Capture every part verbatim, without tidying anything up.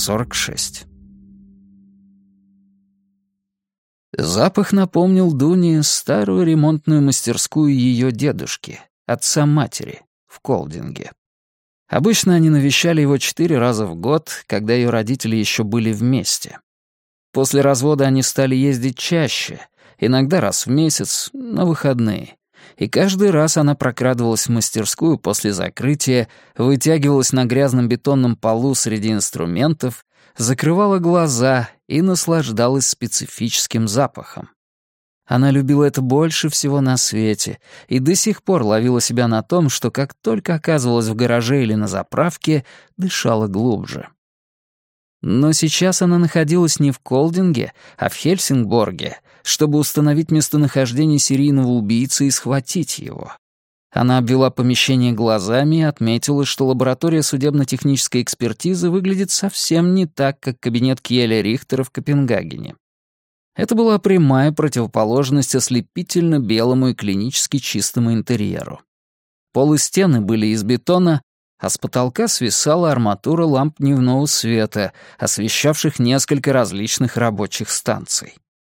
сорок шесть. Запах напомнил Дуне старую ремонтную мастерскую ее дедушки, отца матери, в Колдинге. Обычно они навещали его четыре раза в год, когда ее родители еще были вместе. После развода они стали ездить чаще, иногда раз в месяц, на выходные. И каждый раз она прокрадывалась в мастерскую после закрытия, вытягивалась на грязном бетонном полу среди инструментов, закрывала глаза и наслаждалась специфическим запахом. Она любила это больше всего на свете и до сих пор ловила себя на том, что как только оказывалась в гараже или на заправке, дышала глубже. Но сейчас она находилась не в Колдинге, а в Хельсингборге, чтобы установить местонахождение серийного убийцы и схватить его. Она обвела помещение глазами и отметила, что лаборатория судебно-технической экспертизы выглядит совсем не так, как кабинет Кьеля Рихтера в Копенгагене. Это была прямая противоположность ослепительно белому и клинически чистому интерьеру. Пол и стены были из бетона, а с потолка свисала арматура ламп дневного света, освещавших несколько различных рабочих станций.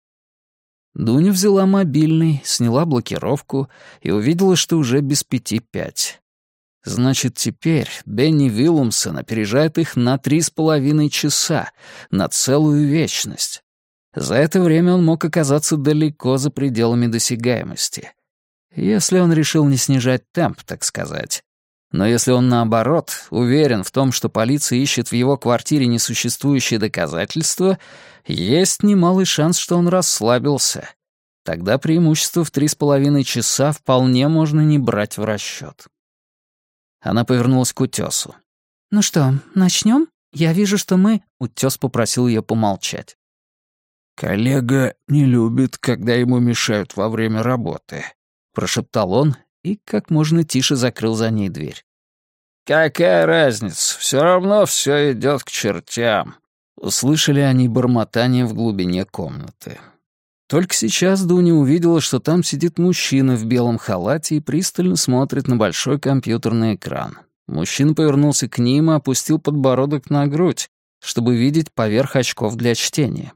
Дуня взяла мобильный, сняла блокировку и увидела, что уже без пяти пять. Значит, теперь Дэнни Виллумсон опережает их на три с половиной часа, на целую вечность. За это время он мог оказаться далеко за пределами досягаемости. Если он решил не снижать темп, так сказать. Но если он, наоборот, уверен в том, что полиция ищет в его квартире несуществующие доказательства, есть немалый шанс, что он расслабился. Тогда преимущество в три с половиной часа вполне можно не брать в расчет. Она повернулась к утесу. «Ну что, начнем? Я вижу, что мы...» Утес попросил ее помолчать. «Коллега не любит, когда ему мешают во время работы», — прошептал он и как можно тише закрыл за ней дверь. «Какая разница? Все равно все идет к чертям», — услышали они бормотание в глубине комнаты. Только сейчас Дуня увидела, что там сидит мужчина в белом халате и пристально смотрит на большой компьютерный экран. Мужчина повернулся к ним и опустил подбородок на грудь, чтобы видеть поверх очков для чтения.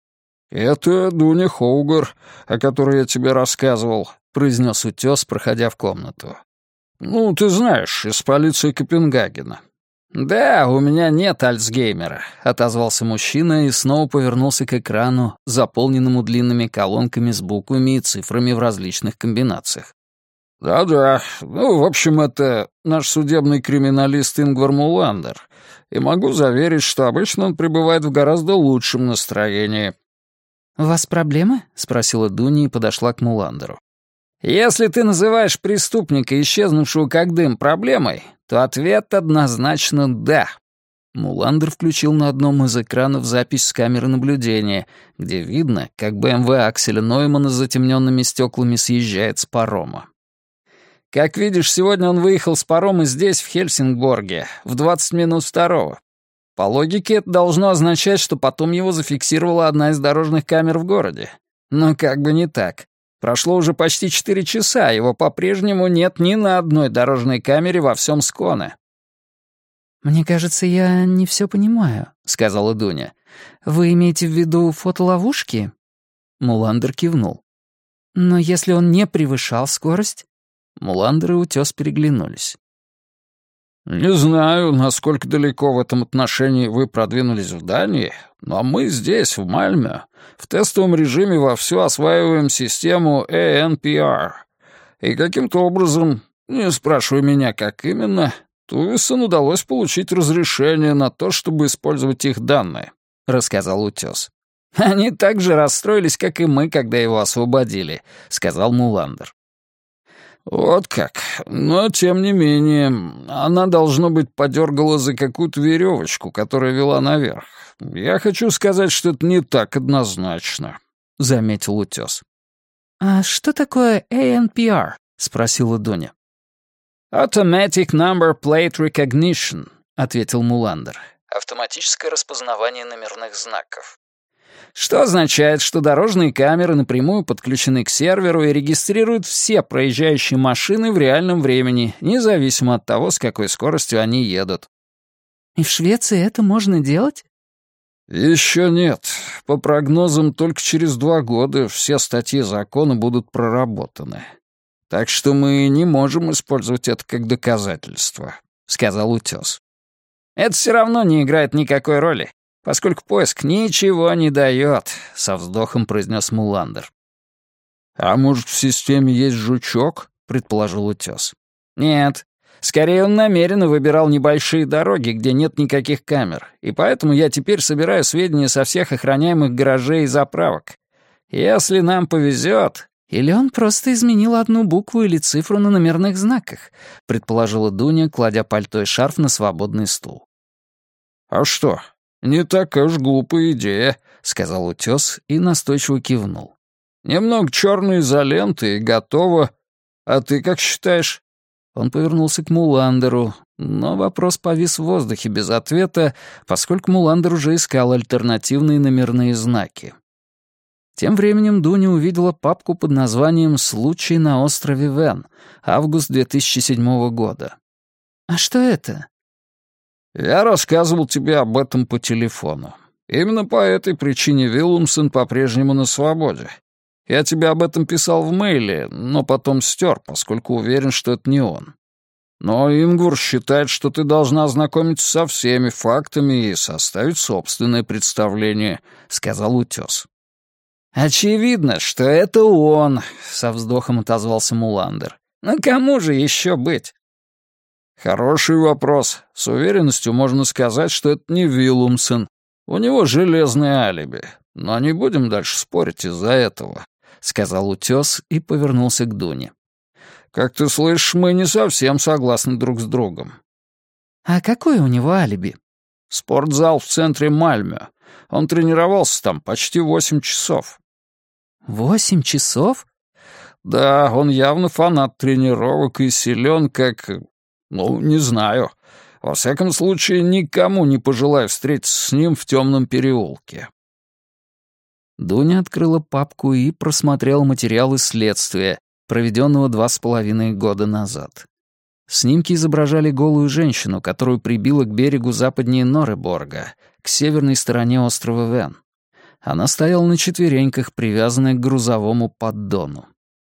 «Это Дуня Хоугар, о которой я тебе рассказывал», — произнес утес, проходя в комнату. «Ну, ты знаешь, из полиции Копенгагена». «Да, у меня нет Альцгеймера», — отозвался мужчина и снова повернулся к экрану, заполненному длинными колонками с буквами и цифрами в различных комбинациях. «Да-да, ну, в общем, это наш судебный криминалист Ингвар Муландер, и могу заверить, что обычно он пребывает в гораздо лучшем настроении». «У вас проблемы?» — спросила Дуня и подошла к Муландеру. «Если ты называешь преступника, исчезнувшего как дым, проблемой, то ответ однозначно «да». Муландер включил на одном из экранов запись с камеры наблюдения, где видно, как бэ эм вэ Акселя Ноймана с затемненными стеклами съезжает с парома. «Как видишь, сегодня он выехал с парома здесь, в Хельсингборге, в двадцать минут второго. По логике, это должно означать, что потом его зафиксировала одна из дорожных камер в городе. Но как бы не так. Прошло уже почти четыре часа, а его по-прежнему нет ни на одной дорожной камере во всем Сконе». «Мне кажется, я не все понимаю», — сказала Дуня. «Вы имеете в виду фотоловушки?» Муландер кивнул. «Но если он не превышал скорость?» Муландер и утес переглянулись. «Не знаю, насколько далеко в этом отношении вы продвинулись в Дании, но мы здесь, в Мальме, в тестовом режиме вовсю осваиваем систему эй эн пи ар. И каким-то образом, не спрашивай меня, как именно, Тувисон удалось получить разрешение на то, чтобы использовать их данные», — рассказал утес. «Они так же расстроились, как и мы, когда его освободили», — сказал Муландер. «Вот как. Но, тем не менее, она, должно быть, подергала за какую-то веревочку, которая вела наверх. Я хочу сказать, что это не так однозначно», — заметил утес. «А что такое эй эн пи ар?» — спросила Дуня. «Automatic Number Plate Recognition», — ответил Муландер. «Автоматическое распознавание номерных знаков. Что означает, что дорожные камеры напрямую подключены к серверу и регистрируют все проезжающие машины в реальном времени, независимо от того, с какой скоростью они едут». «И в Швеции это можно делать?» «Еще нет. По прогнозам, только через два года все статьи закона будут проработаны. Так что мы не можем использовать это как доказательство», — сказал Утес. «Это все равно не играет никакой роли, поскольку поиск ничего не дает», — со вздохом произнес Муландер. «А может, в системе есть жучок?» — предположил Утес. «Нет. Скорее, он намеренно выбирал небольшие дороги, где нет никаких камер, и поэтому я теперь собираю сведения со всех охраняемых гаражей и заправок. Если нам повезет...» «Или он просто изменил одну букву или цифру на номерных знаках», — предположила Дуня, кладя пальто и шарф на свободный стул. «А что, не такая уж глупая идея», — сказал Утес и настойчиво кивнул. «Немного черной изоленты и готово. А ты как считаешь?» Он повернулся к Муландеру, но вопрос повис в воздухе без ответа, поскольку Муландер уже искал альтернативные номерные знаки. Тем временем Дуня увидела папку под названием «Случай на острове Вен», август две тысячи седьмого года. «А что это?» «Я рассказывал тебе об этом по телефону. Именно по этой причине Виллумсон по-прежнему на свободе. Я тебе об этом писал в мейле, но потом стер, поскольку уверен, что это не он. Но Ингвар считает, что ты должна ознакомиться со всеми фактами и составить собственное представление», — сказал Утес. «Очевидно, что это он», — со вздохом отозвался Муландер. «Но кому же еще быть?» «Хороший вопрос. С уверенностью можно сказать, что это не Виллумсон. У него железное алиби. Но не будем дальше спорить из-за этого», — сказал Утес и повернулся к Дуне. «Как ты слышишь, мы не совсем согласны друг с другом». «А какое у него алиби?» «Спортзал в центре Мальмё. Он тренировался там почти восемь часов». «Восемь часов?» «Да, он явно фанат тренировок и силен, как... ну, не знаю. Во всяком случае, никому не пожелаю встретиться с ним в темном переулке». Дуня открыла папку и просмотрела материалы следствия, проведенного два с половиной года назад. Снимки изображали голую женщину, которую прибило к берегу западнее Нореборга, к северной стороне острова Вен. Она стояла на четвереньках, привязанная к грузовому поддону.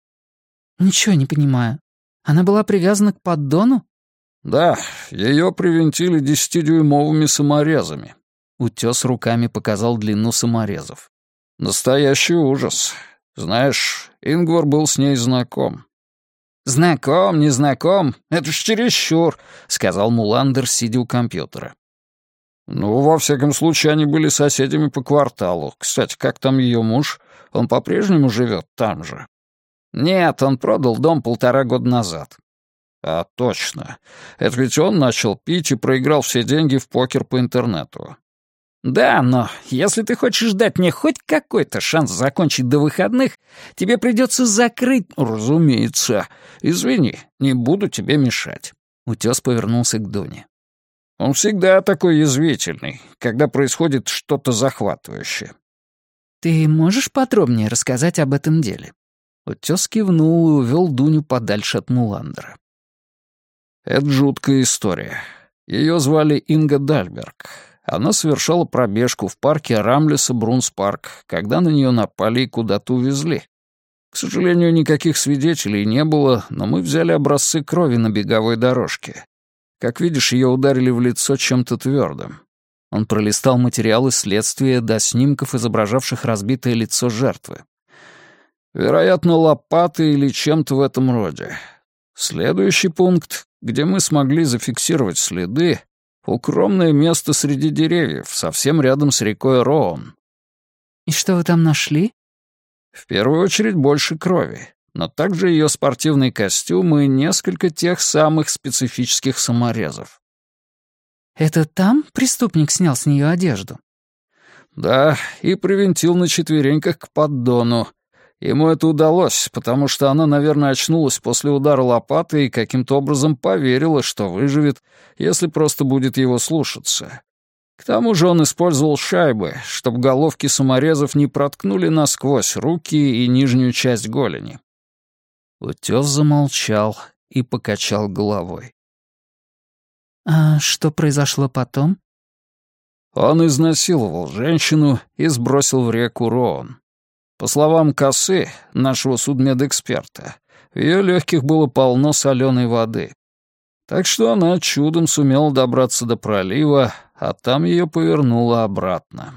«Ничего не понимаю. Она была привязана к поддону?» «Да, ее привинтили десятидюймовыми саморезами». Утес руками показал длину саморезов. «Настоящий ужас. Знаешь, Ингвар был с ней знаком». «Знаком, не знаком, это ж чересчур», — сказал Муландер, сидя у компьютера. «Ну, во всяком случае, они были соседями по кварталу. Кстати, как там ее муж? Он по-прежнему живет там же?» «Нет, он продал дом полтора года назад». «А, точно. Это ведь он начал пить и проиграл все деньги в покер по интернету». «Да, но если ты хочешь дать мне хоть какой-то шанс закончить до выходных, тебе придется закрыть...» «Разумеется. Извини, не буду тебе мешать». Утес повернулся к Дуне. «Он всегда такой язвительный, когда происходит что-то захватывающее». «Ты можешь подробнее рассказать об этом деле?» Утес кивнул и увел Дуню подальше от Муландера. «Это жуткая история. Ее звали Инга Дальберг. Она совершала пробежку в парке Рамлеса Брунс-парк, когда на нее напали и куда-то увезли. К сожалению, никаких свидетелей не было, но мы взяли образцы крови на беговой дорожке. Как видишь, ее ударили в лицо чем-то твердым». Он пролистал материалы следствия до снимков, изображавших разбитое лицо жертвы. «Вероятно, лопатой или чем-то в этом роде. Следующий пункт, где мы смогли зафиксировать следы, укромное место среди деревьев, совсем рядом с рекой Роун». «И что вы там нашли?» «В первую очередь больше крови, но также ее спортивный костюм и несколько тех самых специфических саморезов». «Это там преступник снял с нее одежду?» «Да, и привинтил на четвереньках к поддону. Ему это удалось, потому что она, наверное, очнулась после удара лопатой и каким-то образом поверила, что выживет, если просто будет его слушаться. К тому же он использовал шайбы, чтобы головки саморезов не проткнули насквозь руки и нижнюю часть голени». Утес замолчал и покачал головой. «А что произошло потом?» Он изнасиловал женщину и сбросил в реку Роун. По словам Косы, нашего судмедэксперта, в ее легких было полно соленой воды. Так что она чудом сумела добраться до пролива, а там ее повернуло обратно.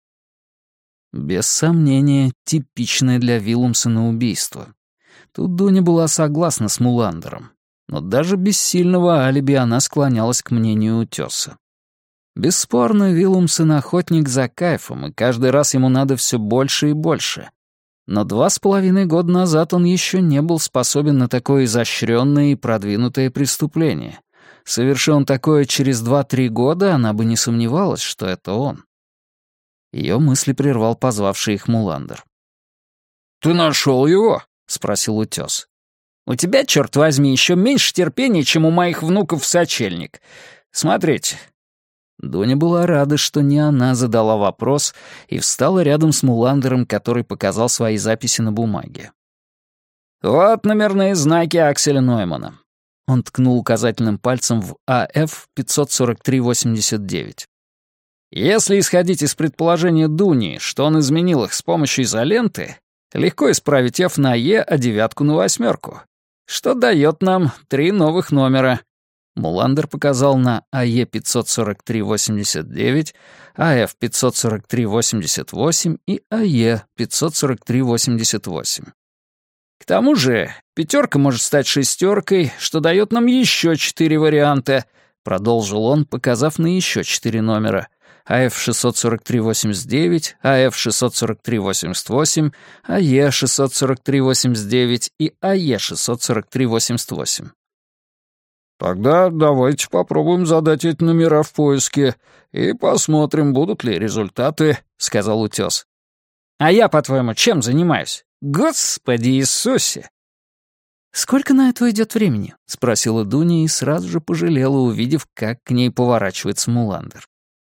Без сомнения, типичное для Виллумсона убийство. Тут Дуня была согласна с Муландером, но даже без сильного алиби она склонялась к мнению Утёса. Бесспорно, Виллумсон охотник за кайфом, и каждый раз ему надо все больше и больше. Но два с половиной года назад он еще не был способен на такое изощренное и продвинутое преступление. Совершил он такое через два-три года, она бы не сомневалась, что это он. Ее мысли прервал позвавший их Муландер. «Ты нашел его?» — спросил Утес. «У тебя, черт возьми, еще меньше терпения, чем у моих внуков в сочельник. Смотрите». Дуня была рада, что не она задала вопрос, и встала рядом с Муландером, который показал свои записи на бумаге. «Вот номерные знаки Акселя Ноймана». Он ткнул указательным пальцем в А Ф пятьсот сорок три восемьдесят девять. Если исходить из предположения Дуни, что он изменил их с помощью изоленты, легко исправить F на Е, а девятку на восьмерку, что дает нам три новых номера. Муландер показал на А Е пятьсот сорок три восемьдесят девять, А Ф пятьсот сорок три восемьдесят восемь и А Е пятьсот сорок три восемьдесят восемь. К тому же пятерка может стать шестеркой, что дает нам еще четыре варианта, продолжил он, показав на еще четыре номера. А Ф шестьсот сорок три восемьдесят девять, А Ф шестьсот сорок три восемьдесят восемь, А Е шестьсот сорок три восемьдесят девять и А Е шестьсот сорок три восемьдесят восемь. «Тогда давайте попробуем задать эти номера в поиске и посмотрим, будут ли результаты», — сказал Утес. «А я, по-твоему, чем занимаюсь? Господи Иисусе!» «Сколько на это уйдет времени?» — спросила Дуня и сразу же пожалела, увидев, как к ней поворачивается Муландер.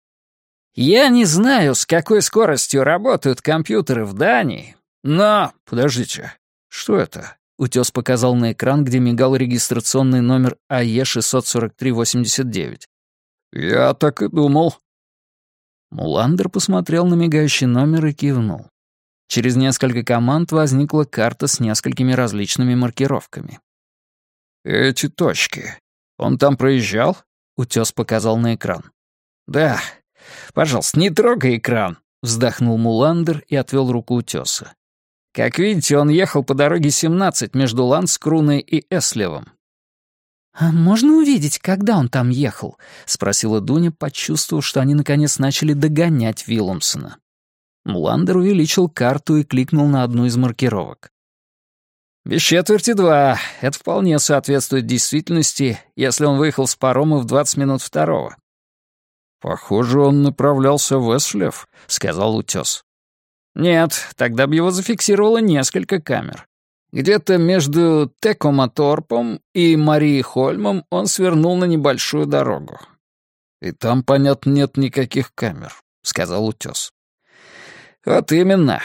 «Я не знаю, с какой скоростью работают компьютеры в Дании, но...» «Подождите, что это?» Утес показал на экран, где мигал регистрационный номер А Е шестьсот сорок три восемьдесят девять. «Я так и думал». Муландер посмотрел на мигающий номер и кивнул. Через несколько команд возникла карта с несколькими различными маркировками. «Эти точки. Он там проезжал?» Утес показал на экран. «Да. Пожалуйста, не трогай экран», — вздохнул Муландер и отвел руку Утеса. «Как видите, он ехал по дороге семнадцать между Ландскруной и Эслевом». «А можно увидеть, когда он там ехал?» — спросила Дуня, почувствовав, что они наконец начали догонять Виллумсона. Муландер увеличил карту и кликнул на одну из маркировок. «Без четверти два. Это вполне соответствует действительности, если он выехал с парома в двадцать минут второго». «Похоже, он направлялся в Эслев», — сказал Утес. «Нет, тогда бы его зафиксировало несколько камер. Где-то между Текоматорпом и Мариихольмом он свернул на небольшую дорогу». «И там, понятно, нет никаких камер», — сказал Утес. «Вот именно».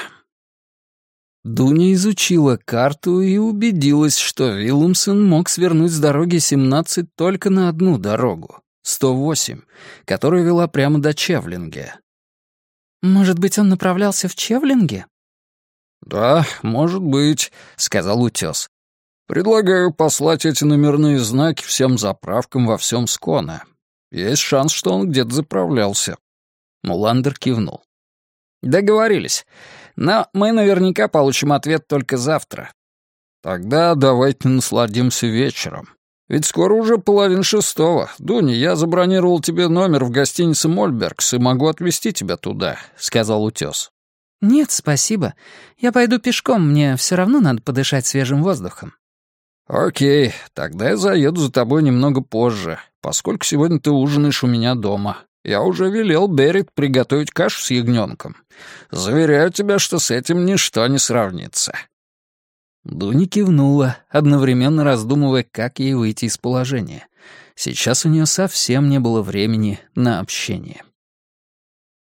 Дуня изучила карту и убедилась, что Виллумсон мог свернуть с дороги семнадцать только на одну дорогу, сто восемь, которая вела прямо до Чевлинге. «Может быть, он направлялся в Чевлинге?» «Да, может быть», — сказал Утес. «Предлагаю послать эти номерные знаки всем заправкам во всем Сконе. Есть шанс, что он где-то заправлялся». Муландер кивнул. «Договорились. Но мы наверняка получим ответ только завтра». «Тогда давайте насладимся вечером. Ведь скоро уже половина шестого. Дуня, я забронировал тебе номер в гостинице «Мольбергс» и могу отвезти тебя туда», — сказал Утес. «Нет, спасибо. Я пойду пешком, мне все равно надо подышать свежим воздухом». «Окей, тогда я заеду за тобой немного позже, поскольку сегодня ты ужинаешь у меня дома. Я уже велел Беррит приготовить кашу с ягненком. Заверяю тебя, что с этим ничто не сравнится». Дуня кивнула, одновременно раздумывая, как ей выйти из положения. Сейчас у нее совсем не было времени на общение.